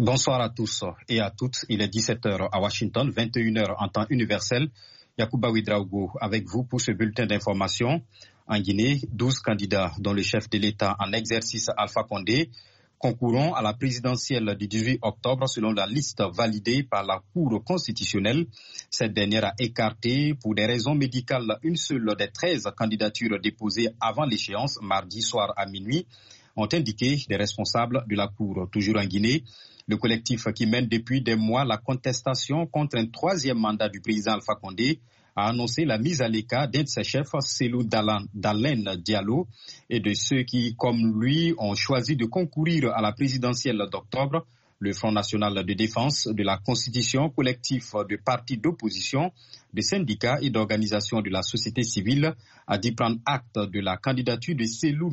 Bonsoir à tous et à toutes. Il est 17h à Washington, 21h en temps universel. Yacouba Ouedraogo avec vous pour ce bulletin d'information. En Guinée, 12 candidats, dont le chef de l'État en exercice Alpha Condé, concourront à la présidentielle du 18 octobre selon la liste validée par la Cour constitutionnelle. Cette dernière a écarté pour des raisons médicales une seule des 13 candidatures déposées avant l'échéance, mardi soir à minuit, ont indiqué des responsables de la Cour. Toujours en Guinée, le collectif qui mène depuis des mois la contestation contre un troisième mandat du président Alpha Condé a annoncé la mise à l'écart d'un de ses chefs, Cellou Dalein Diallo, et de ceux qui, comme lui, ont choisi de concourir à la présidentielle d'octobre. Le Front national de défense de la Constitution, collectif de partis d'opposition, de syndicats et d'organisations de la société civile, a dit prendre acte de la candidature de Cellou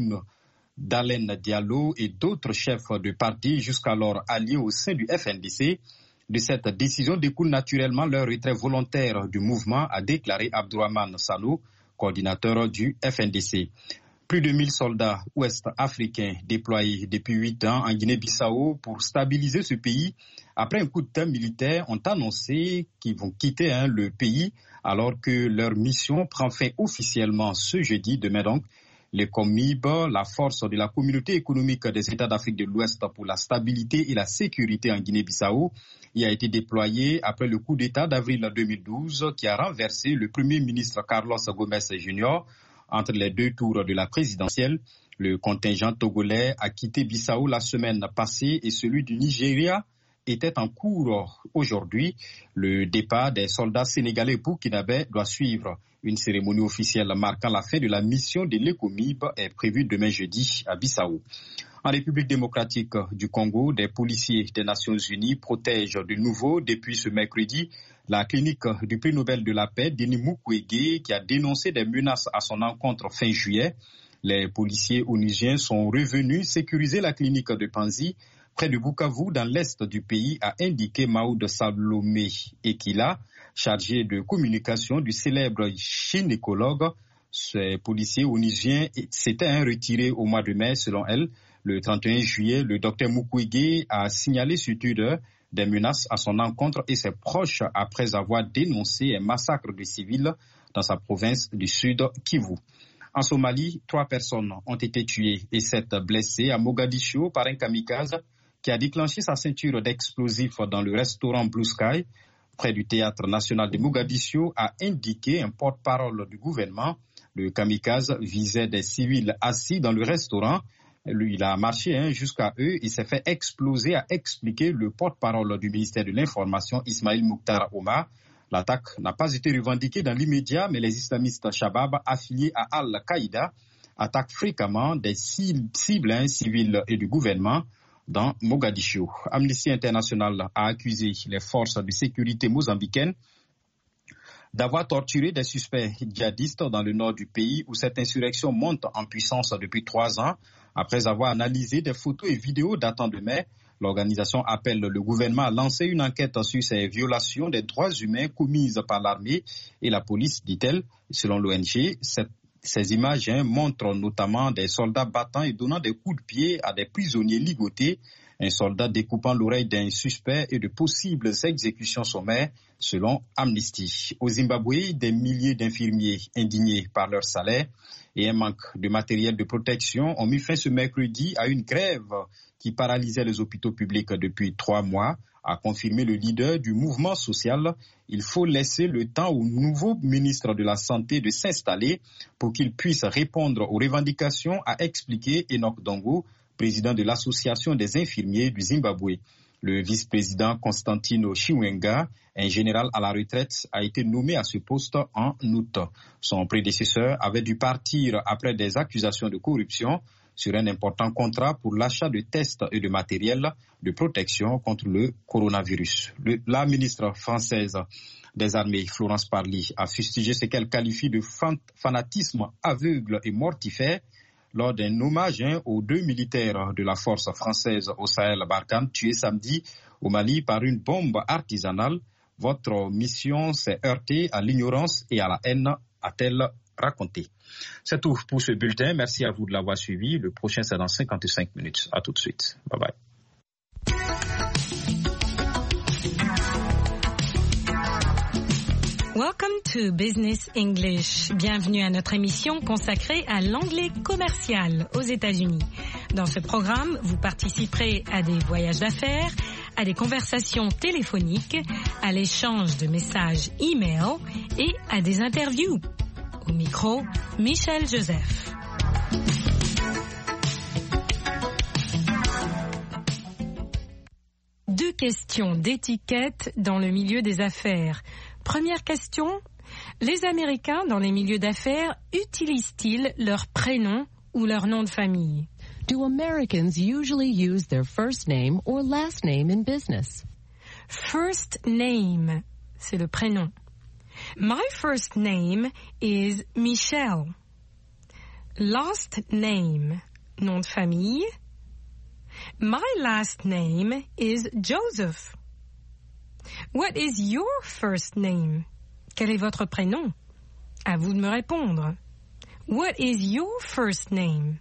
Dalein Diallo et d'autres chefs de parti jusqu'alors alliés au sein du FNDC. De cette décision découle naturellement leur retrait volontaire du mouvement, a déclaré Abdourahmane Sano, coordinateur du FNDC. Plus de 1000 soldats ouest-africains déployés depuis 8 ans en Guinée-Bissau pour stabiliser ce pays, après un coup d'État militaire, ont annoncé qu'ils vont quitter le pays alors que leur mission prend fin officiellement ce jeudi, demain donc. Les COMIB, la force de la communauté économique des États d'Afrique de l'Ouest pour la stabilité et la sécurité en Guinée-Bissau, y a été déployé après le coup d'État d'avril 2012 qui a renversé le Premier ministre Carlos Gomes Jr. entre les deux tours de la présidentielle. Le contingent togolais a quitté Bissau la semaine passée et celui du Nigeria était en cours aujourd'hui. Le départ des soldats sénégalais burkinabés doit suivre. Une cérémonie officielle marquant la fin de la mission de l'ECOMIB est prévue demain jeudi à Bissau. En République démocratique du Congo, des policiers des Nations Unies protègent de nouveau depuis ce mercredi la clinique du prix Nobel de la paix, Denis Mukwege, qui a dénoncé des menaces à son encontre fin juillet. Les policiers onusiens sont revenus sécuriser la clinique de Panzi, près de Bukavu, dans l'est du pays, a indiqué Maoud Salomé Ekila, chargé de communication du célèbre gynécologue. Ces policiers onusiens s'étaient retirés au mois de mai, selon elle. Le 31 juillet, le docteur Mukwege a signalé sur Twitter des menaces à son encontre et ses proches après avoir dénoncé un massacre de civils dans sa province du Sud Kivu. En Somalie, 3 personnes ont été tuées et 7 blessées à Mogadiscio par un kamikaze qui a déclenché sa ceinture d'explosifs dans le restaurant Blue Sky, près du théâtre national de Mogadiscio, a indiqué un porte-parole du gouvernement. Le kamikaze visait des civils assis dans le restaurant. Lui, il a marché jusqu'à eux et s'est fait exploser, a expliqué le porte-parole du ministère de l'Information, Ismail Mukhtar Omar. L'attaque n'a pas été revendiquée dans l'immédiat, mais les islamistes Shabab affiliés à Al-Qaïda attaquent fréquemment des cibles civiles et du gouvernement dans Mogadiscio. Amnesty International a accusé les forces de sécurité mozambicaines d'avoir torturé des suspects djihadistes dans le nord du pays où cette insurrection monte en puissance depuis 3 ans. Après avoir analysé des photos et vidéos datant de mai, l'organisation appelle le gouvernement à lancer une enquête sur ces violations des droits humains commises par l'armée et la police, dit-elle. Selon l'ONG, ces images montrent notamment des soldats battant et donnant des coups de pied à des prisonniers ligotés, un soldat découpant l'oreille d'un suspect et de possibles exécutions sommaires, selon Amnesty. Au Zimbabwe, des milliers d'infirmiers indignés par leur salaire et un manque de matériel de protection ont mis fin ce mercredi à une grève qui paralysait les hôpitaux publics depuis 3 mois, a confirmé le leader du mouvement social. Il faut laisser le temps au nouveau ministre de la Santé de s'installer pour qu'il puisse répondre aux revendications, a expliqué Enoch Dongo, président de l'association des infirmiers du Zimbabwe. Le vice-président Constantino Chiwenga, un général à la retraite, a été nommé à ce poste en août. Son prédécesseur avait dû partir après des accusations de corruption sur un important contrat pour l'achat de tests et de matériel de protection contre le coronavirus. La ministre française des Armées, Florence Parly, a fustigé ce qu'elle qualifie de fanatisme aveugle et mortifère lors d'un hommage aux 2 militaires de la force française au Sahel-Barkhane tués samedi au Mali par une bombe artisanale. Votre mission s'est heurtée à l'ignorance et à la haine, a-t-elle raconté. C'est tout pour ce bulletin. Merci à vous de l'avoir suivi. Le prochain, c'est dans 55 minutes. À tout de suite. Bye bye. Welcome to Business English. Bienvenue à notre émission consacrée à l'anglais commercial aux États-Unis. Dans ce programme, vous participerez à des voyages d'affaires, à des conversations téléphoniques, à l'échange de messages e-mail et à des interviews. Au micro, Michel Joseph. Deux questions d'étiquette dans le milieu des affaires. Première question, les Américains dans les milieux d'affaires utilisent-ils leur prénom ou leur nom de famille? Do Americans usually use their first name or last name in business? First name, c'est le prénom. My first name is Michelle. Last name, nom de famille. My last name is Joseph. What is your first name? Quel est votre prénom? À vous de me répondre. What is your first name?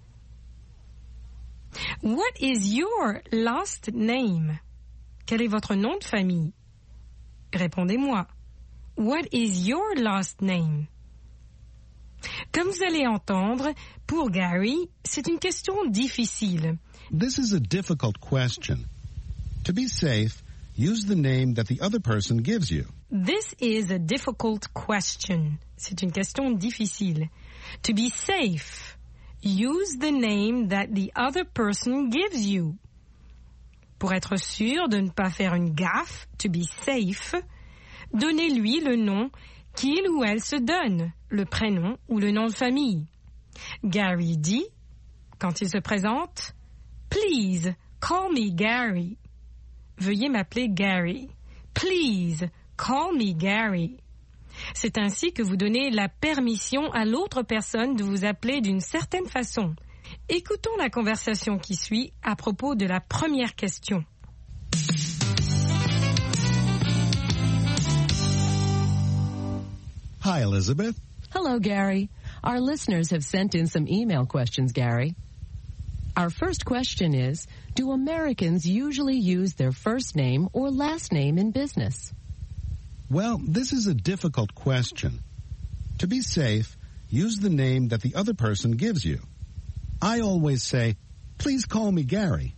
What is your last name? Quel est votre nom de famille? Répondez-moi. What is your last name? Comme vous allez entendre, pour Gary, c'est une question difficile. This is a difficult question. To be safe, use the name that the other person gives you. This is a difficult question. C'est une question difficile. To be safe, use the name that the other person gives you. Pour être sûr de ne pas faire une gaffe, to be safe, donnez-lui le nom qu'il ou elle se donne, le prénom ou le nom de famille. Gary dit, quand il se présente, Please, call me Gary. Veuillez m'appeler Gary. Please, call me Gary. C'est ainsi que vous donnez la permission à l'autre personne de vous appeler d'une certaine façon. Écoutons la conversation qui suit à propos de la première question. Hi, Elizabeth. Hello, Gary. Our listeners have sent in some email questions, Gary. Our first question is, do Americans usually use their first name or last name in business? Well, this is a difficult question. To be safe, use the name that the other person gives you. I always say, please call me Gary.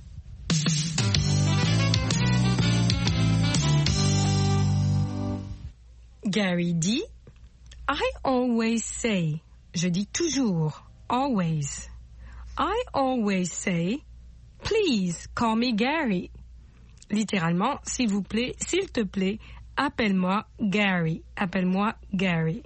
Gary dit, I always say, je dis toujours, always. I always say, please call me Gary. Littéralement, s'il vous plaît, s'il te plaît, appelle-moi Gary. Appelle-moi Gary.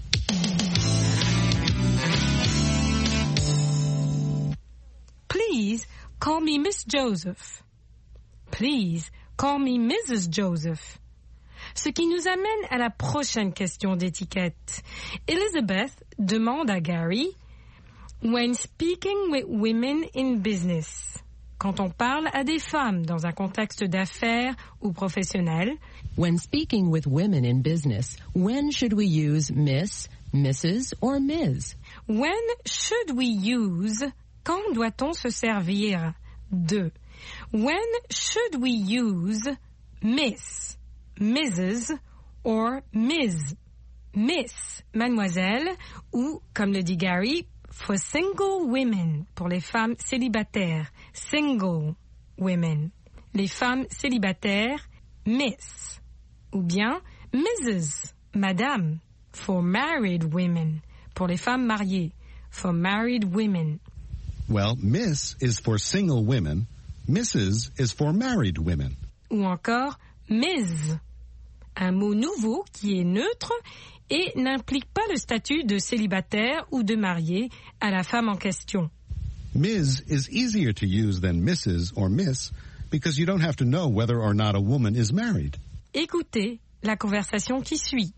Please call me Miss Joseph. Please call me Mrs. Joseph. Ce qui nous amène à la prochaine question d'étiquette. Elizabeth demande à Gary, when speaking with women in business, quand on parle à des femmes dans un contexte d'affaires ou professionnel, when speaking with women in business, when should we use Miss, Mrs. or Ms? When should we use, quand doit-on se servir de? When should we use Miss, Mrs. or Ms? Miss, mademoiselle, ou, comme le dit Gary, for single women, pour les femmes célibataires, single women. Les femmes célibataires, Miss. Ou bien Mrs., madame, for married women, pour les femmes mariées, for married women. Well, Miss is for single women, Mrs. is for married women. Ou encore Ms., un mot nouveau qui est neutre et n'implique pas le statut de célibataire ou de marié à la femme en question. Ms. is easier to use than Mrs. or Miss because you don't have to know whether or not a woman is married. Écoutez la conversation qui suit.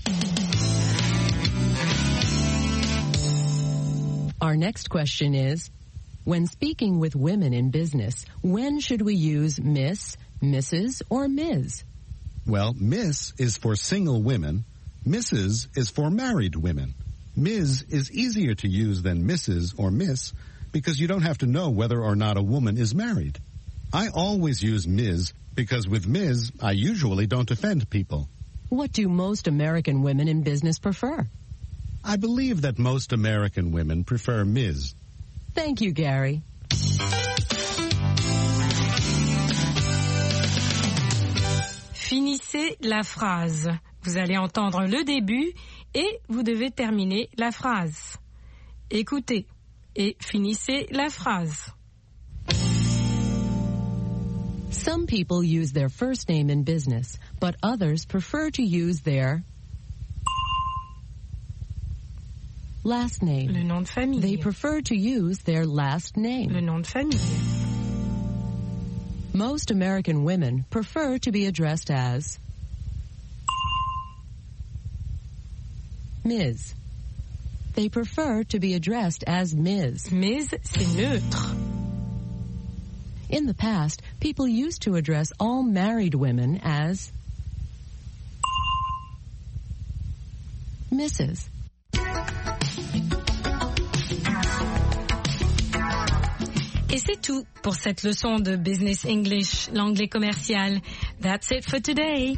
Our next question is, when speaking with women in business, when should we use Miss, Mrs. or Ms? Well, Miss is for single women, Mrs. is for married women. Ms. is easier to use than Mrs. or Miss because you don't have to know whether or not a woman is married. I always use Ms. because with Ms. I usually don't offend people. What do most American women in business prefer? I believe that most American women prefer Ms. Thank you, Gary. Finissez la phrase. Vous allez entendre le début et vous devez terminer la phrase. Écoutez et finissez la phrase. Some people use their first name in business, but others prefer to use their last name. Le nom de famille. They prefer to use their last name. Le nom de famille. Most American women prefer to be addressed as Ms. They prefer to be addressed as Ms. Ms, c'est neutre. In the past, people used to address all married women as Mrs. Et c'est tout pour cette leçon de Business English, l'anglais commercial. That's it for today.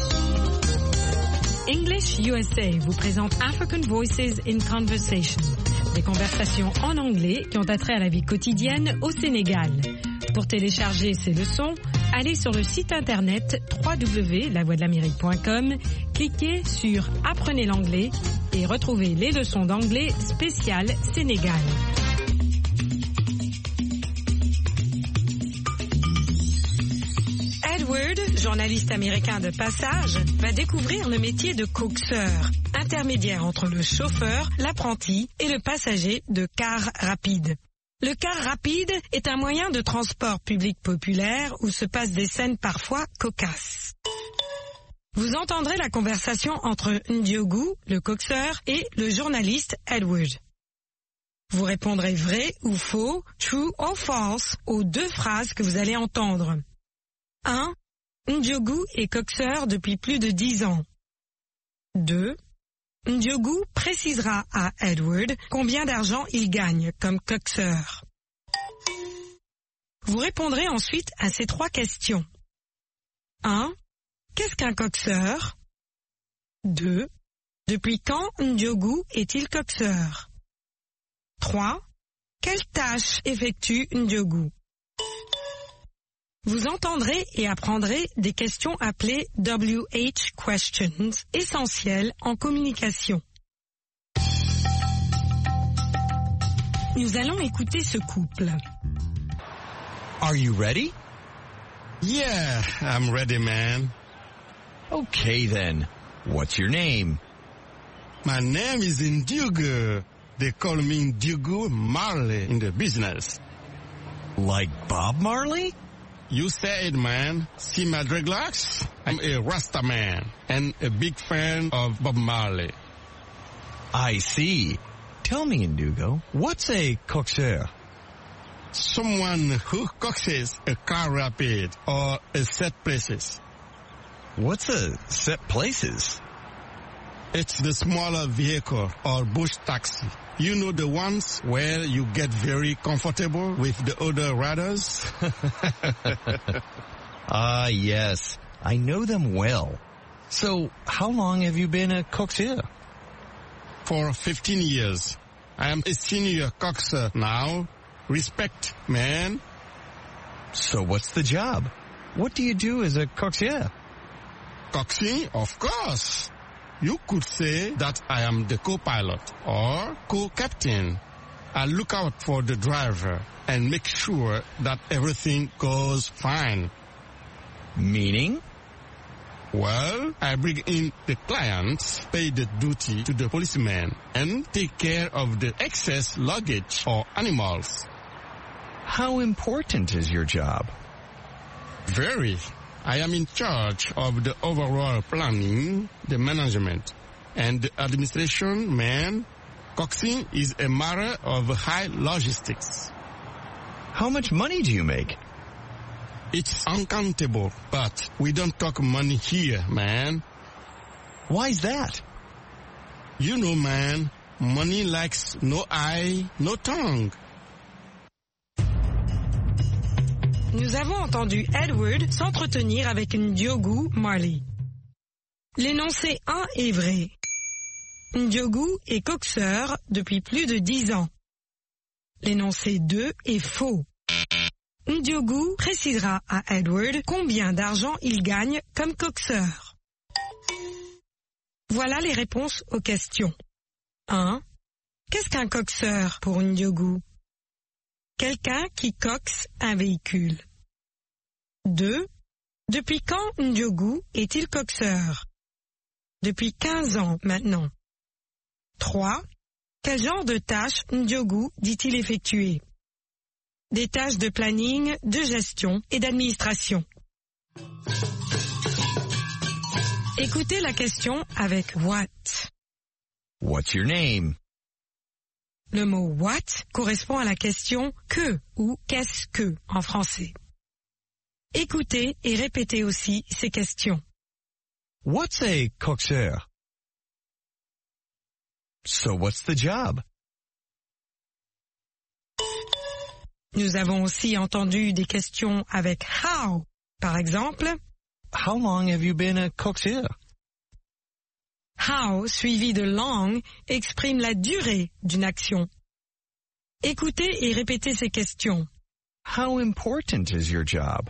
English USA vous présente African Voices in Conversation, des conversations en anglais qui ont attrait à la vie quotidienne au Sénégal. Pour télécharger ces leçons, allez sur le site internet www.lavoixdelamérique.com, cliquez sur Apprenez l'anglais et retrouvez les leçons d'anglais spéciales Sénégal. Edward, journaliste américain de passage, va découvrir le métier de coxeur, intermédiaire entre le chauffeur, l'apprenti et le passager de car rapide. Le car rapide est un moyen de transport public populaire où se passent des scènes parfois cocasses. Vous entendrez la conversation entre Ndiogu, le coxeur, et le journaliste Edward. Vous répondrez vrai ou faux, true or false, aux deux phrases que vous allez entendre. 1. Ndiogu est coxeur depuis plus de 10 ans. 2. Ndiogu précisera à Edward combien d'argent il gagne comme coxeur. Vous répondrez ensuite à ces 3 questions. 1. Qu'est-ce qu'un coxeur? 2. Depuis quand Ndiogu est-il coxeur? 3. Quelle tâche effectue Ndiogu? Vous entendrez et apprendrez des questions appelées WH questions, essentielles en communication. Nous allons écouter ce couple. Are you ready? Yeah, I'm ready, man. Okay then. What's your name? My name is Ndiogu. They call me Ndiogu Marley in the business. Like Bob Marley? You said, man. See my dreadlocks? I'm a Rasta man and a big fan of Bob Marley. I see. Tell me, Ndugo, what's a coxeur? Someone who coaxes a car rapid or a set places. What's a set places? It's the smaller vehicle or bush taxi. You know, the ones where you get very comfortable with the other riders? Ah, yes. I know them well. So, how long have you been a coxeur? For 15 years. I am a senior coxer now. Respect, man. So what's the job? What do you do as a coxeur? Coxing, of course. You could say that I am the co-pilot or co-captain. I look out for the driver and make sure that everything goes fine. Meaning? Well, I bring in the clients, pay the duty to the policeman, and take care of the excess luggage or animals. How important is your job? Very. I am in charge of the overall planning, the management, and the administration, man. Coxing is a matter of high logistics. How much money do you make? It's uncountable, but we don't talk money here, man. Why's that? You know, man, money likes no eye, no tongue. Nous avons entendu Edward s'entretenir avec Ndiogu Marley. L'énoncé 1 est vrai. Ndiogu est coxeur depuis plus de 10 ans. L'énoncé 2 est faux. Ndiogu précisera à Edward combien d'argent il gagne comme coxeur. Voilà les réponses aux questions. 1. Qu'est-ce qu'un coxeur pour Ndiogu? Quelqu'un qui coxe un véhicule. 2. Depuis quand Ndiogu est-il coxeur? Depuis 15 ans maintenant. 3. Quel genre de tâches Ndiogu dit-il effectuer? Des tâches de planning, de gestion et d'administration. Écoutez la question avec what. What's your name? Le mot what correspond à la question que ou qu'est-ce que en français. Écoutez et répétez aussi ces questions. What's a coxeur? So what's the job? Nous avons aussi entendu des questions avec how. Par exemple, How long have you been a coxeur? how suivi de long exprime la durée d'une action. Écoutez et répétez ces questions. How important is your job?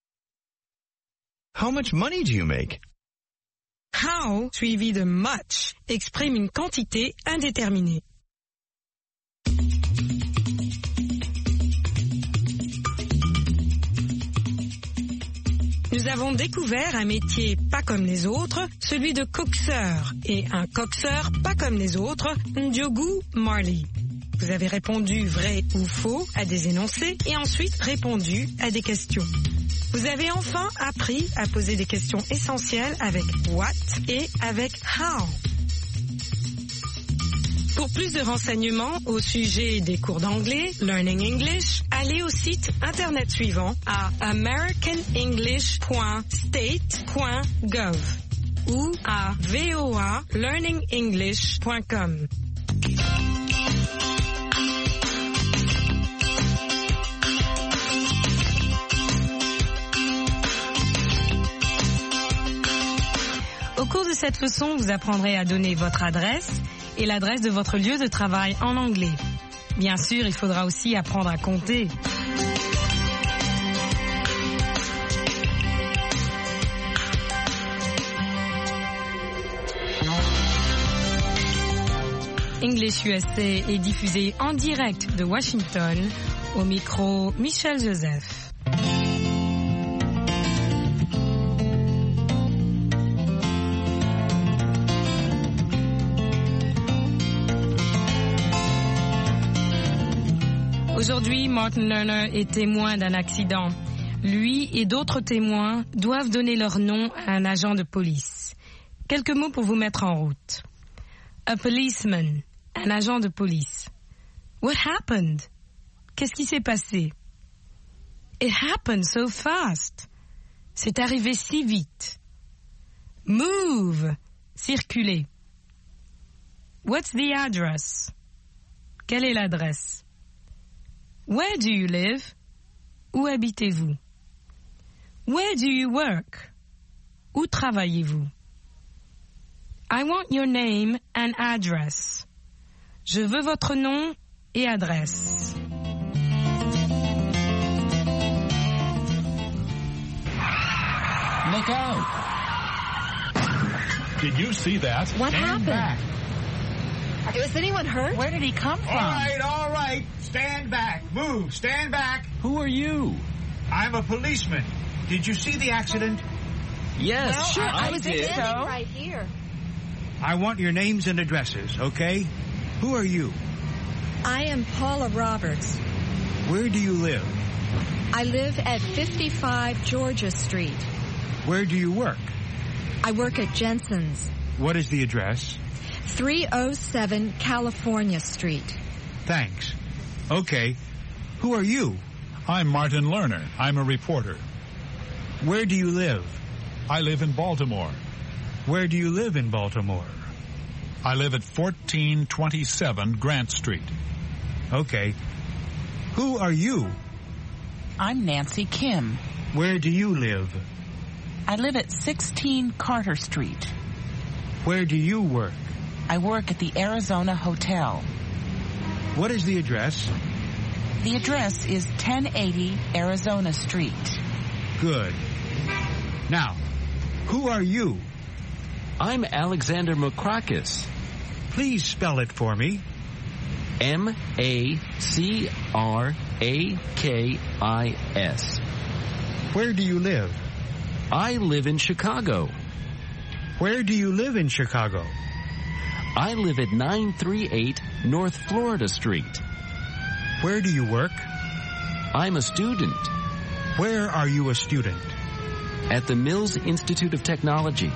How much money do you make? How suivi de much exprime une quantité indéterminée. Nous avons découvert un métier pas comme les autres, celui de coxeur, et un coxeur pas comme les autres, Ndiogu Marley. Vous avez répondu vrai ou faux à des énoncés et ensuite répondu à des questions. Vous avez enfin appris à poser des questions essentielles avec what et avec how. Pour plus de renseignements au sujet des cours d'anglais, Learning English, allez au site internet suivant à americanenglish.state.gov ou à voalearningenglish.com. Au cours de cette leçon, vous apprendrez à donner votre adresse et l'adresse de votre lieu de travail en anglais. Bien sûr, il faudra aussi apprendre à compter. English USA est diffusé en direct de Washington, au micro Michel Joseph. Aujourd'hui, Martin Lerner est témoin d'un accident. Lui et d'autres témoins doivent donner leur nom à un agent de police. Quelques mots pour vous mettre en route. A policeman, un agent de police. What happened? Qu'est-ce qui s'est passé? It happened so fast. C'est arrivé si vite. Move, circuler. What's the address? Quelle est l'adresse? Where do you live? Où habitez-vous? Where do you work? Où travaillez-vous? I want your name and address. Je veux votre nom et adresse. Look out! Did you see that? What Stand happened? back. Was anyone hurt? Where did he come from? All right. Stand back. Move. Stand back. Who are you? I'm a policeman. Did you see the accident? Yes, Well, sure, I I was did. standing right here. I want your names and addresses, okay? Who are you? I am Paula Roberts. Where do you live? I live at 55 Georgia Street. Where do you work? I work at Jensen's. What is the address? 307 California Street. Thanks. Okay. Who are you? I'm Martin Lerner. I'm a reporter. Where do you live? I live in Baltimore. Where do you live in Baltimore? I live at 1427 Grant Street. Okay. Who are you? I'm Nancy Kim. Where do you live? I live at 16 Carter Street. Where do you work? I work at the Arizona Hotel. What is the address? The address is 1080 Arizona Street. Good. Now, who are you? I'm Alexander Makrakis. Please spell it for me. Makrakis. Where do you live? I live in Chicago. Where do you live in Chicago? I live at 938 North Florida Street. Where do you work? I'm a student. Where are you a student? At the Mills Institute of Technology.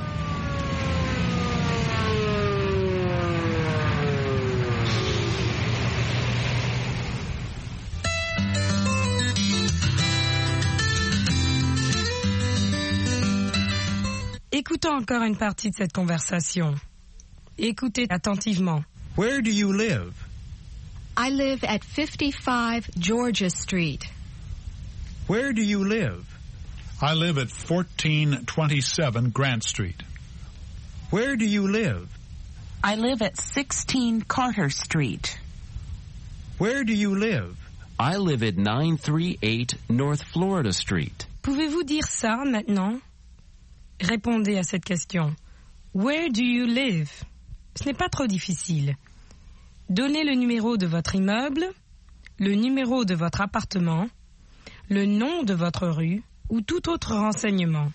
Écoutons encore une partie de cette conversation. Écoutez attentivement. Where do you live? I live at 55 Georgia Street. Where do you live? I live at 1427 Grant Street. Where do you live? I live at 16 Carter Street. Where do you live? I live at 938 North Florida Street. Pouvez-vous dire ça maintenant? Répondez à cette question. Where do you live? Ce n'est pas trop difficile. Donnez le numéro de votre immeuble, le numéro de votre appartement, le nom de votre rue ou tout autre renseignement.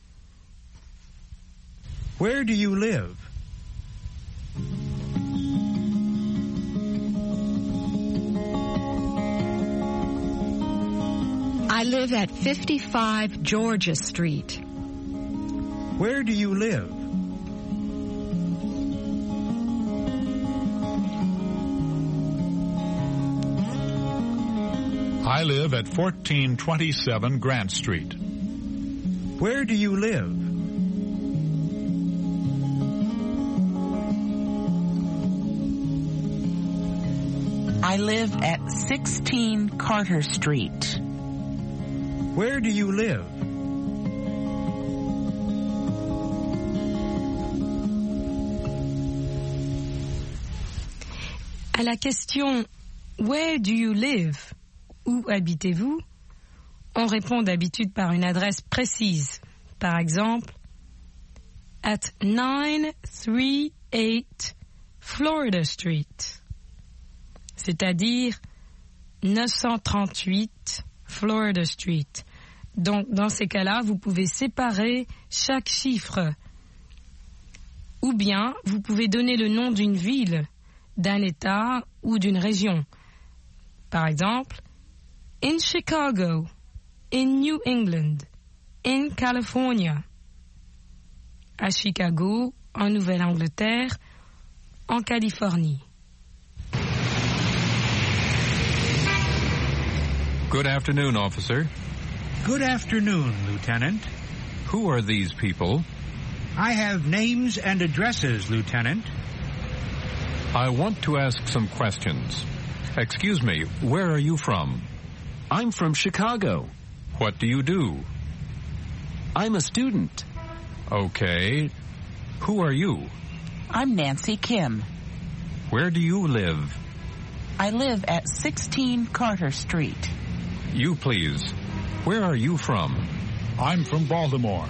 Where do you live? I live at 55 Georgia Street. Where do you live? I live at 1427 Grant Street. Where do you live? I live at 16 Carter Street. Where do you live? À la question « Where do you live ?» Où habitez-vous? On répond d'habitude par une adresse précise. Par exemple, at 938 Florida Street, c'est-à-dire 938 Florida Street. Donc, dans ces cas-là, vous pouvez séparer chaque chiffre. Ou bien, vous pouvez donner le nom d'une ville, d'un État ou d'une région. Par exemple, in Chicago, in New England, in California. À Chicago, en Nouvelle-Angleterre, en Californie. Good afternoon, officer. Good afternoon, Lieutenant. Who are these people? I have names and addresses, Lieutenant. I want to ask some questions. Excuse me, where are you from? I'm from Chicago. What do you do? I'm a student. Okay. Who are you? I'm Nancy Kim. Where do you live? I live at 16 Carter Street. You, please. Where are you from? I'm from Baltimore.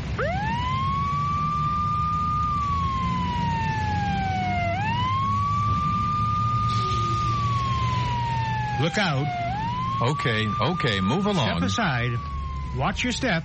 Look out. Okay, move along. Step aside. Watch your step.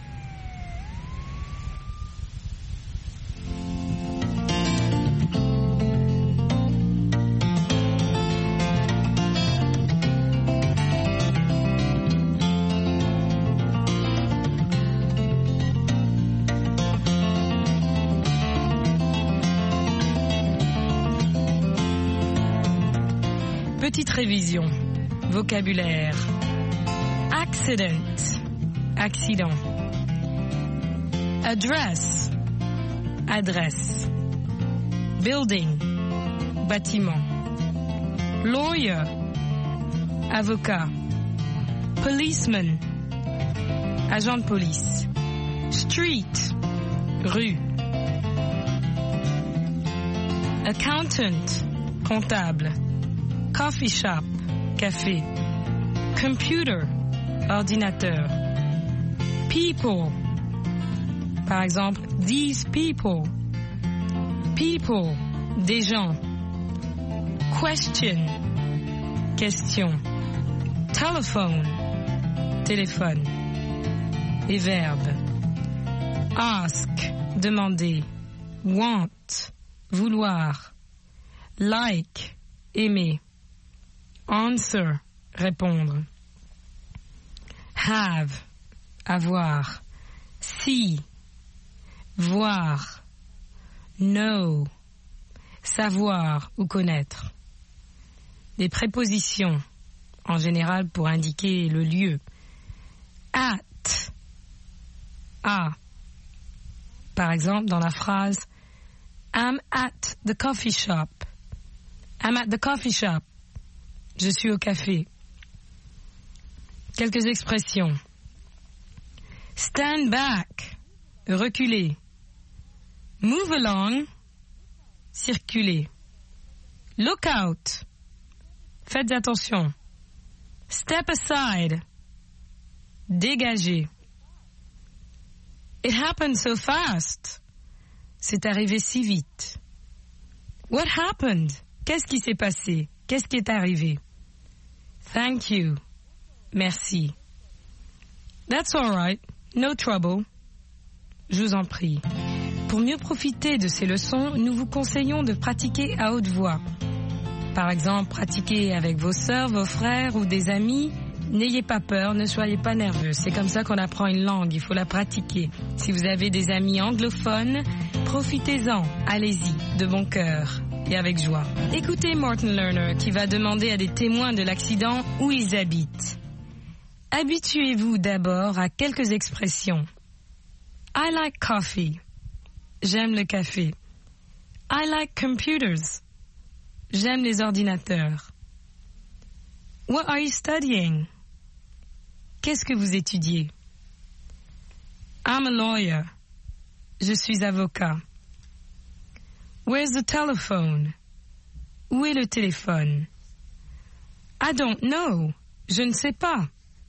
Petite révision. Vocabulaire. Accident. Accident. Address. Adresse. Building. Bâtiment. Lawyer. Avocat. Policeman. Agent de police. Street. Rue. Accountant, comptable. Coffee shop, café. Computer, ordinateur. People, par exemple, these people. People, des gens. Question, question. Telephone, téléphone. Et verbe. Ask, demander. Want, vouloir. Like, aimer. Answer, répondre. Have, avoir. See, voir. Know, savoir ou connaître. Des prépositions, en général pour indiquer le lieu. At, à. Par exemple, dans la phrase I'm at the coffee shop. I'm at the coffee shop. Je suis au café. Quelques expressions. Stand back, reculer. Move along, circuler. Look out, faites attention. Step aside, dégager. It happened so fast. C'est arrivé si vite. What happened? Qu'est-ce qui s'est passé? Qu'est-ce qui est arrivé? Thank you. Merci. That's all right. No trouble. Je vous en prie. Pour mieux profiter de ces leçons, nous vous conseillons de pratiquer à haute voix. Par exemple, pratiquer avec vos sœurs, vos frères ou des amis. N'ayez pas peur, ne soyez pas nerveux. C'est comme ça qu'on apprend une langue, il faut la pratiquer. Si vous avez des amis anglophones, profitez-en, allez-y, de bon cœur et avec joie. Écoutez Martin Lerner qui va demander à des témoins de l'accident où ils habitent. Habituez-vous d'abord à quelques expressions. I like coffee. J'aime le café. I like computers. J'aime les ordinateurs. What are you studying? Qu'est-ce que vous étudiez? I'm a lawyer. Je suis avocat. Where's the telephone? Où est le téléphone? I don't know. Je ne sais pas.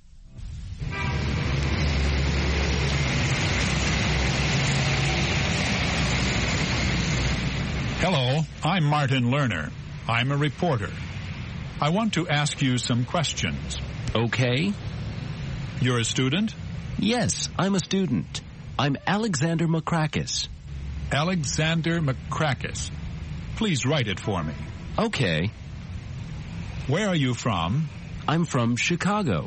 Hello, I'm Martin Lerner. I'm a reporter. I want to ask you some questions. Okay. You're a student? Yes, I'm a student. I'm Alexander Makrakis. Alexander Makrakis. Please write it for me. Okay. Where are you from? I'm from Chicago.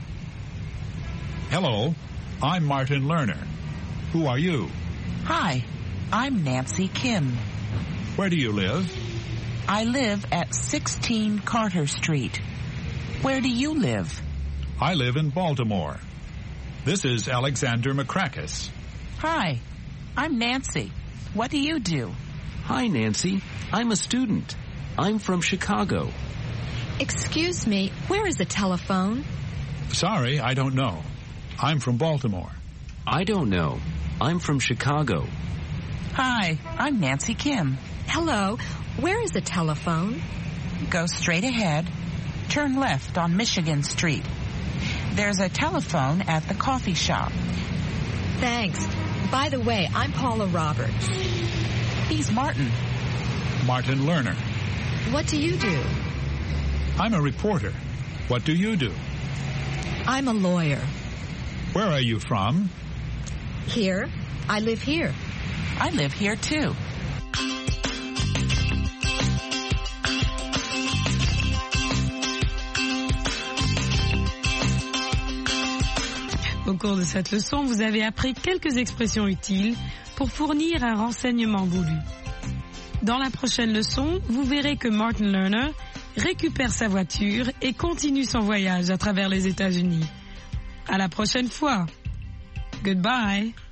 Hello, I'm Martin Lerner. Who are you? Hi, I'm Nancy Kim. Where do you live? I live at 16 Carter Street. Where do you live? I live in Baltimore. This is Alexander Makrakis. Hi, I'm Nancy. What do you do? Hi, Nancy. I'm a student. I'm from Chicago. Excuse me, where is the telephone? Sorry, I don't know. I'm from Baltimore. I don't know. I'm from Chicago. Hi, I'm Nancy Kim. Hello, where is the telephone? Go straight ahead. Turn left on Michigan Street. There's a telephone at the coffee shop. Thanks. By the way, I'm Paula Roberts. He's Martin. Martin Lerner. What do you do? I'm a reporter. What do you do? I'm a lawyer. Where are you from? Here. I live here. I live here too. Au cours de cette leçon, vous avez appris quelques expressions utiles pour fournir un renseignement voulu. Dans la prochaine leçon, vous verrez que Martin Lerner récupère sa voiture et continue son voyage à travers les États-Unis. À la prochaine fois. Goodbye.